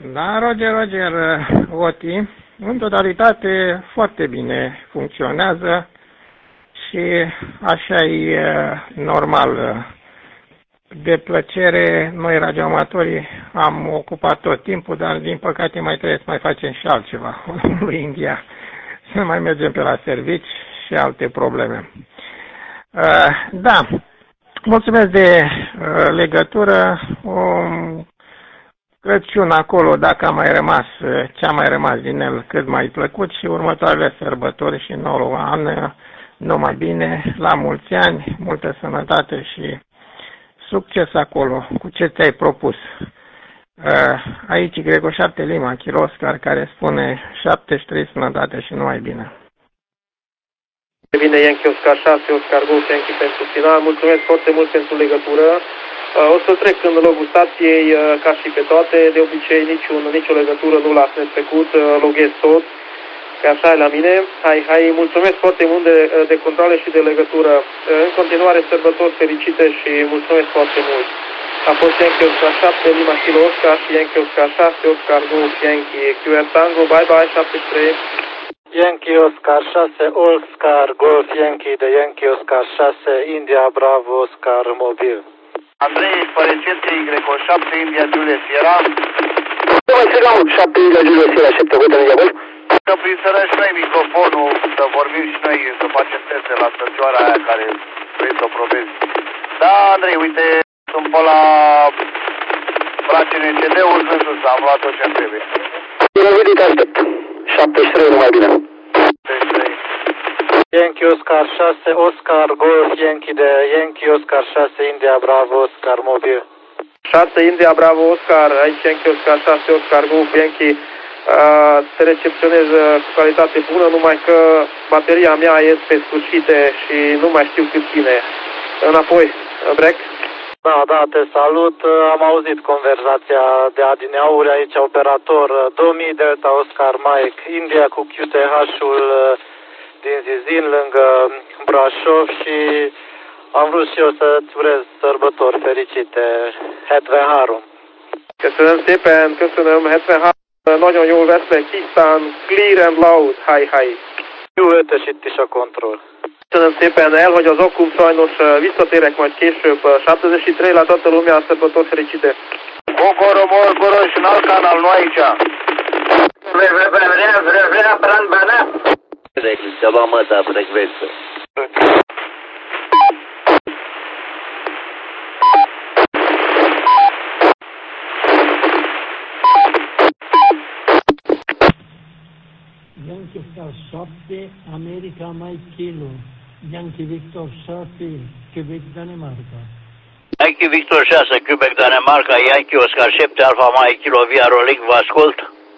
Da, Roger, Oti, în totalitate foarte bine funcționează și așa e normal. De plăcere, noi radioamatorii am ocupat tot timpul, dar din păcate mai trebuie să mai facem și altceva lui India, să mai mergem pe la servici și alte probleme. Da, mulțumesc de legătură. Crăciun acolo, dacă a mai rămas, ce a mai rămas din el, cât mai plăcut și următoarele sărbători și noul an, numai bine, la mulți ani, multă sănătate și succes acolo, cu ce ți-ai propus. Aici Grego 7 Lima, Chiroscar, care spune 73 sănătate și numai bine. Bine, Yankee Oscar 6, Oscar Golf, Yankee pentru final. Mulțumesc foarte mult pentru legătură. O să trec în logul stației, ca și pe toate. De obicei, nicio legătură nu las netrecut, loghez tot. Că așa e la mine. Hai, mulțumesc foarte mult de controle și de legătură. În continuare, sărbători fericite și mulțumesc foarte mult. A fost Yankee Oscar 7, Lima Kilo Oscar și Yankee Oscar 6, Oscar Golf, Yankee QR Tango. Bye bye, 73. Yankee Oscar 6, Oscar Golf, Yankee de Yankee Oscar 6, India Bravo, Oscar Mobil. Andrei, Părețețe, Y7, India Julia Sierra. Mai sigur, 7 India Julia Sierra, 7 Hotel India Golf. Să prinserăm și noi microfonul, să vorbim și noi, să facem teste la stăcioara aia care vrei să o probezi. Da, Andrei, uite, sunt pe la CNCD-ul, în sus, am luat tot ce-mi trebuie. Bine venit, aștept. 73, numai bine. 73. Yankee Oscar 6, Oscar Golf, Yankee de Yankee Oscar 6, India Bravo, Oscar Mobil. 6 India Bravo, Oscar, aici Yankee Oscar 6, Oscar Golf, Yankee. Se recepționează cu calitate bună, numai că bateria mea este pe sfârșite și nu mai știu cât ține. Înapoi, break. Da, te salut. Am auzit conversația de adineauri aici, operator 2000 Delta Oscar Mike, India cu QTH-ul din Zizin lângă Brașov și am vrut și eu să-ți urez sărbători fericite. Hetven Harum. Köszönöm szépen, köszönöm, Hetven Harum. Nagyon jól vesznek, tisztán, clear and loud, hi. Jó ötösít is a kontroll. Köszönöm szépen, elhagy az akkum, sajnos visszatérek majd később. 73 la toată lumea, sărbători fericite. Cocoromor, Coroșinal, canal, nu aici. Vrea brand bana? Ceva măta, frecvență. Yankee Oscar 7, America Mike Kilo, Yankee Victor 6, Quebec, Danemarca. Yankee Victor 6, Quebec, Danemarca, Yankee Oscar 7, Alfa Mike Kilo, Via Rolic, vă ascult.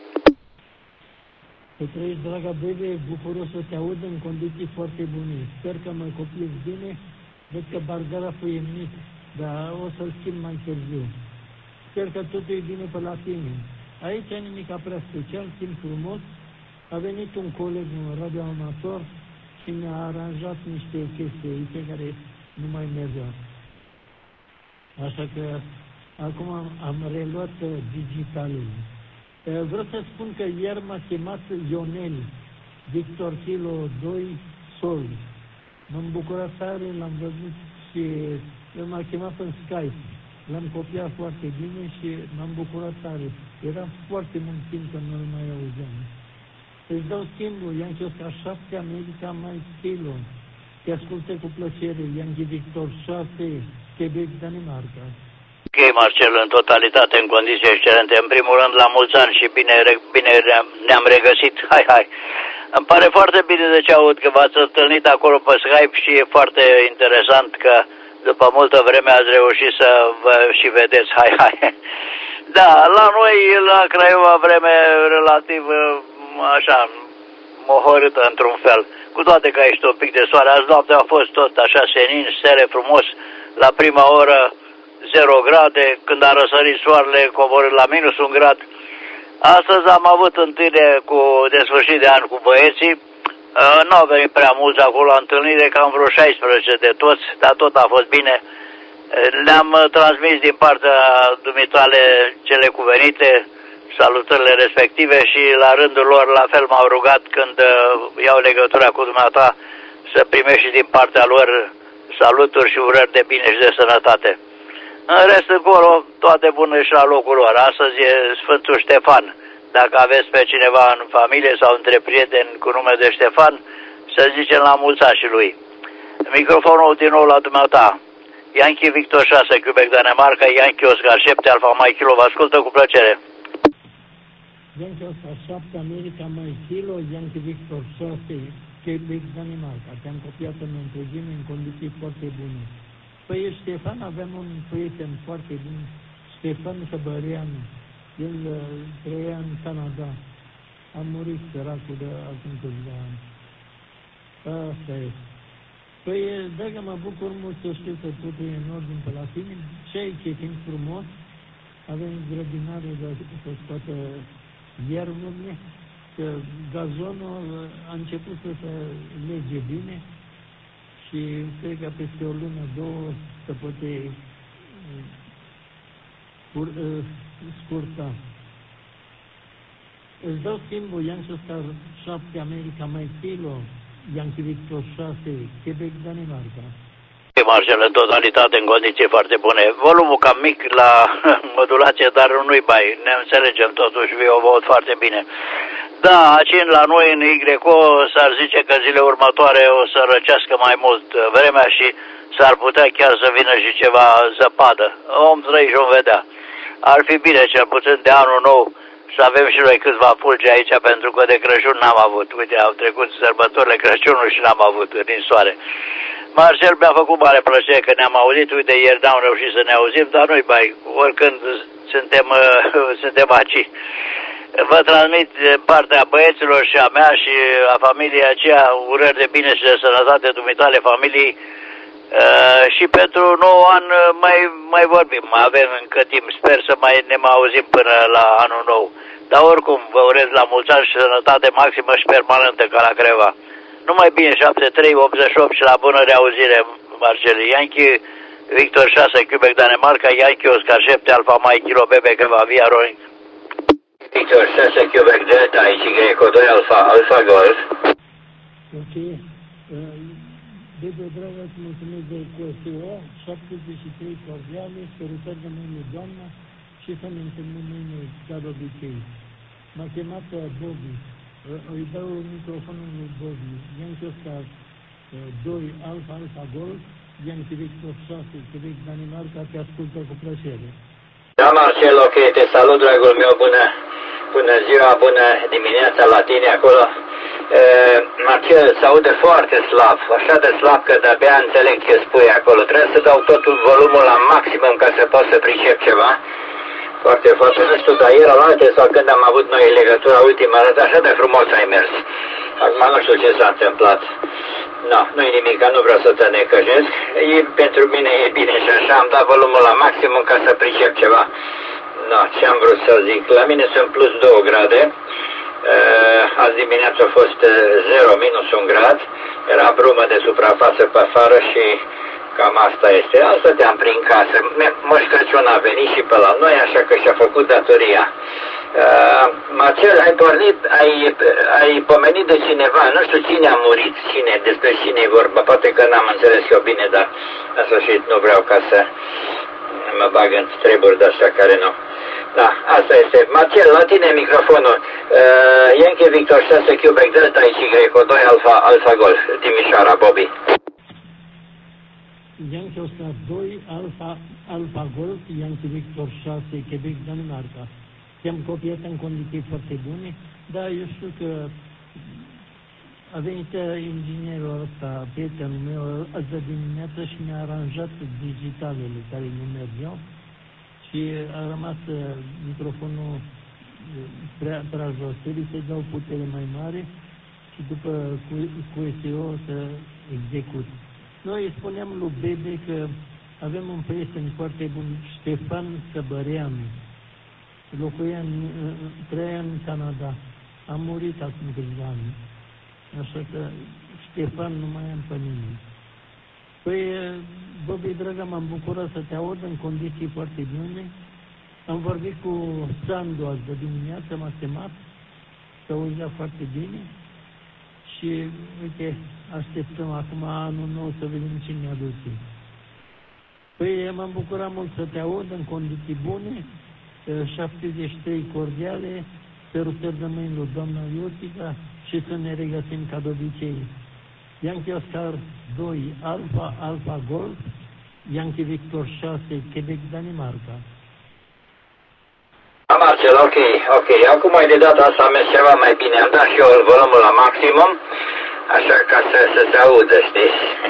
Să trăiești, draga bebe, bucuros să te aud în condiții foarte bune. Sper că mă copiezi bine, văd că bargaraful e mic, dar o să-l schimb mai târziu. Sper că totul e bine pe la tine. Aici nimic prea special, timp frumos. A venit un coleg, un radioamator, și mi-a aranjat niște chestii aici care nu mai mergeau. Așa că acum am reluat digitalul. Vreau să spun că ieri m-a chemat Ionel, Victor Kilo 2 Sol. M-am bucurat tare, l-am văzut și el m-a chemat în Skype. L-am copiat foarte bine și m-am bucurat tare. Era foarte mult timp că nu-l mai auzeam. Îți dau schimbul, Yankee Oscar 7, America Mike Kilo. Te ascultă cu plăcere, Yankee Victor 6, Quebec, Danemarca. Ok, Marcel, în totalitate, în condiții excelente. În primul rând, la mulți ani și bine ne-am regăsit. Hai. Îmi pare foarte bine de ce aud că v-ați întâlnit acolo pe Skype și e foarte interesant că după multă vreme ați reușit să vă și vedeți. Hai. Da, la noi, la Craiova, vreme relativ așa, mohorâtă într-un fel. Cu toate că ești un pic de soare, azi noaptea a fost tot așa senin, stere frumos, la prima oră 0 grade, când a răsărit soarele coborât la minus 1 grad. Astăzi am avut întâlnire de sfârșit de an cu băieții, nu au venit prea mulți acolo la întâlnire, cam vreo 16 de toți, dar tot a fost bine. Le-am transmis din partea dumitale cele cuvenite, salutările respective și la rândul lor la fel m-au rugat când iau legătura cu dumneata să primești din partea lor saluturi și urări de bine și de sănătate. În rest, încolo, toate bune și la locul lor. Astăzi e Sfântul Ștefan. Dacă aveți pe cineva în familie sau între prieteni cu nume de Ștefan, să zicem la mulțașii lui. Microfonul din nou la dumneata. Yankee Victor 6, Quebec, Danemarca, Yankee Oscar 7, Alfa Mike Kilo, vă ascultă cu plăcere. Yankee Oscar 7, America Mike Kilo, Yankee Victor 6, Quebec, Danemarca. Te-am copiat în întregime în condiții foarte bune. Păi Ștefan, avem un prieten foarte bun, Ștefan Căbărean. El trăia în Canada. A murit săracul de acum câțiva ani. Asta e. Păi, dacă mă bucur mult să știu că totul e în ordine pe la tine, și aici e timp frumos, avem grădinare să scoată ierburile, că gazonul a început să se lege bine și cred că peste o lună, două, să poate scurta. Îți dau schimbul Yankee Oscar 7, America Mike Kilo, Yankee Victor 6, Quebec, Danemarca. Marcel, în totalitate, în condiții foarte bune. Volumul cam mic la modulație, dar nu-i bai. Ne înțelegem totuși, eu văd foarte bine. Da, aici la noi în YO s-ar zice că zile următoare o să răcească mai mult vremea și s-ar putea chiar să vină și ceva zăpadă. Om trăi și om vedea. Ar fi bine, cel puțin de anul nou, să avem și noi câțiva fulgi aici, pentru că de Crăciun n-am avut. Uite, au trecut sărbătorile Crăciunului și n-am avut din soare. Marcel, mi-a făcut mare plăcere că ne-am auzit. Uite, ieri n-am reușit să ne auzim, dar nu-i bai. Oricând suntem aici. Vă transmit partea băieților și a mea și a familiei aceea urări de bine și de sănătate dumitale familiei. Și pentru 9 ani mai vorbim, mai avem încă timp, sper să ne mai auzim până la anul nou. Dar oricum, vă urez la mulți ani și sănătate maximă și permanentă ca la Creva. Numai bine, 7388 și la bună reauzire, Marcel. Yankee Victor 6, Quebec, Danemarca, Yankee Oscar 7, Alfa Mike Kilo, Bebe, Creva, Via Roing. Victor 6, Quebec, Delta, aici Greco 2, Alfa Golf. Ok. Bebe, dragă, îți mulțumesc de QSO, 73 cordiale, sărutări de mâine, doamna, și să ne întâlnim mâine, ca de obicei. M-a chemat Bobby. Îi dau microfonul lui Bobby. Yankee Oscar 2, Alfa Golf, Yankee Victor 6, Quebec, Danemarca, te ascultă cu plăcere. Da, Marcel, ok, te salut, dragul meu, bună ziua, bună dimineața la tine acolo. Marcel, se aude foarte slab, așa de slab că de-abia înțeleg ce spui acolo. Trebuie să dau totul volumul la maximum ca să pot să pricep ceva. Foarte, foarte, nu știu, dar ieri alaltă sau când am avut noi legătura ultima dată, așa de frumos ai mers. Acum nu știu ce s-a întâmplat. No, nu-i nimic, nu vreau să te necăjesc. Pentru mine e bine și așa, am dat volumul la maximum ca să pricep ceva. No, ce-am vrut să zic? La mine sunt plus 2 grade. Azi dimineața a fost 0, minus 1 grad. Era brumă de suprafață pe afară și cam asta este. Asta te-am prin casă. Moș Crăciun a venit și pe la noi, așa că și-a făcut datoria. Marcel, ai pomenit de cineva, nu știu cine a murit, despre cine e vorba, poate că n-am înțeles eu bine, dar în sfârșit nu vreau ca să mă bag în treburi de-astea care nu. Da, asta este. Marcel, la tine microfonul. Yankee Victor 6, Quebec, Delta, aici Greco 2, Alfa Golf, Timișoara, Bobby. Yankee Oscar 2, Alfa Golf, Yankee Victor 6, Quebec, Danemarca. Te-am copiat în condiții foarte bune, dar eu știu că a venit inginerul ăsta, prietenul meu, azi de dimineață și mi-a aranjat digitalele care nu mergeau și a rămas microfonul prea jos. Trebuie să-i dau putere mai mare și după QSO să execut. Noi spuneam lui Bebe că avem un prieten foarte bun, Ștefan Căbăreanu. Trăia în Canada. A murit acum câțiva ani. Așa că Ștefan nu mai am pe nimeni. Păi, Bobby, dragă, m-am bucurat să te aud în condiții foarte bune Am vorbit cu Sandu azi de dimineață, m-a chemat, să auzea foarte bine și, uite, așteptăm acum anul nou să vedem ce ne aduce. Păi, m-am bucurat mult să te aud în condiții bune, 73 cordiale, sărutări de mâini lui doamna Iutica și să ne regăsim ca de obicei. Yankee Oscar 2, Alfa, Alfa Golf, Yankee Victor 6, Quebec, Danemarca. Marcel, ok. Acum de data asta am mers ceva mai bine. Am dat și eu volumul la maximum, așa ca să se audă, știi?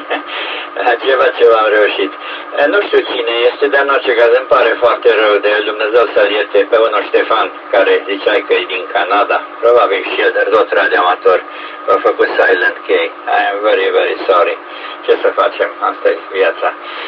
Ceva am reușit. Nu știu cine este, dar în orice caz îmi pare foarte rău de Dumnezeu să-l ierte pe unul Ștefan, care ziceai că e din Canada. Probabil și el, dar tot radioamator, a făcut Silent K. I am very, very sorry. Ce să facem? Asta e viața.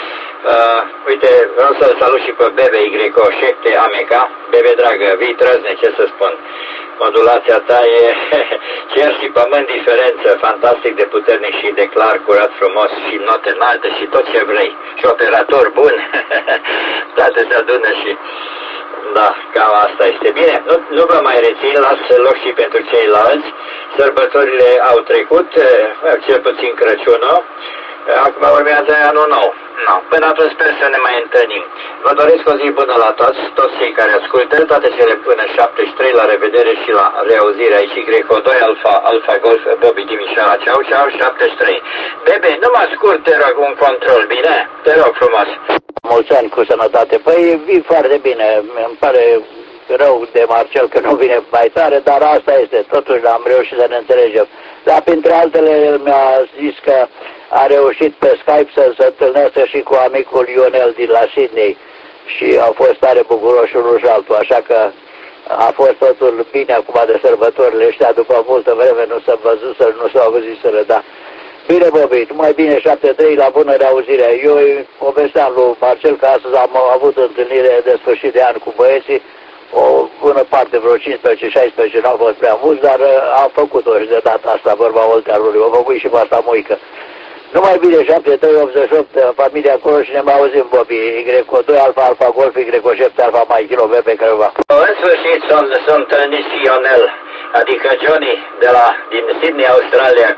Uite, vreau să-l salut și pe Bebe Y7 Ameca. Bebe dragă, vii trăzne, ce să spun. Modulația ta e cer și pământ diferență, fantastic de puternic și de clar, curat, frumos și note înalte și tot ce vrei. Și operator bun, toate se adună și... Da, cam asta este. Bine, nu vă mai rețin, las loc și pentru ceilalți. Sărbătorile au trecut, cel puțin Crăciunul. Acum urmează anul nou. No. Până atunci sper să ne mai întâlnim. Vă doresc o zi bună la toți cei care ascultă, toate cele până 73, la revedere și la reauzire aici, Greco 2, Alfa Golf, Bobby Timișoara, ceau, 73. Bebe, numai scurt, te rog, un control, bine? Te rog frumos. Mulți ani cu sănătate. Păi, vii foarte bine, îmi pare rău de Marcel că nu vine mai tare, dar asta este, totuși am reușit să ne înțelegem. Dar printre altele, el mi-a zis că a reușit pe Skype să se întâlnească și cu amicul Ionel din la Sydney și au fost tare bucuroși unul și altul, așa că a fost totul bine acum de sărbătorile ăștia, după multă vreme nu s-a văzut, nu s-a auziseră, da. Bine, Bobby, numai bine 73 la bună reauzire. Eu îi povesteam lui Marcel că astăzi am avut întâlnire de sfârșit de an cu băieții, o bună parte, vreo 15-16, n-au fost prea mulți, dar am făcut-o și de data asta, vorba Oltearului, o făcut și pe asta muică. Numai bine, 7388, familia acolo și ne mai auzim, Bobby, Y2, Alfa Golf, Y7, Alfa Mike, Kilo, Bebe, Crăva. În sfârșit sunt nici Ionel, adică Johnny, din Sydney, Australia,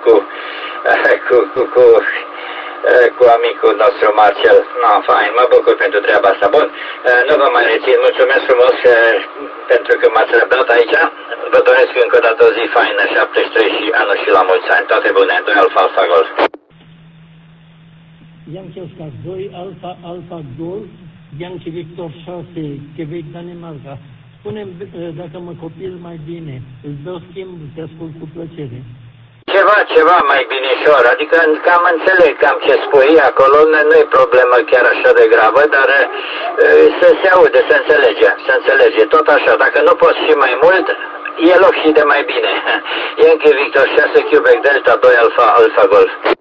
cu amicul nostru Marcel. No, fain, mă bucur pentru treaba asta. Bun, nu vă mai rețin. Mulțumesc frumos pentru că m-ați răbdat aici. Vă doresc încă o dată o zi faină, 73 și anul și la mulți ani. Toate bune, 2 Alfa Golf. Yankee Oscar 2, Alfa Golf, Yankee Victor 6, Quebec, Danemarca. Spune-mi dacă mă copil mai bine. Îți dau schimb, te ascult cu plăcere. Ceva mai binișor, adică cam înțeleg cam ce spui acolo, nu e problemă chiar așa de gravă, dar să se aude, să înțelege, tot așa, dacă nu poți și mai mult, e loc și de mai bine. Yankee Victor 6, Quebec Delta 2 Alfa Golf.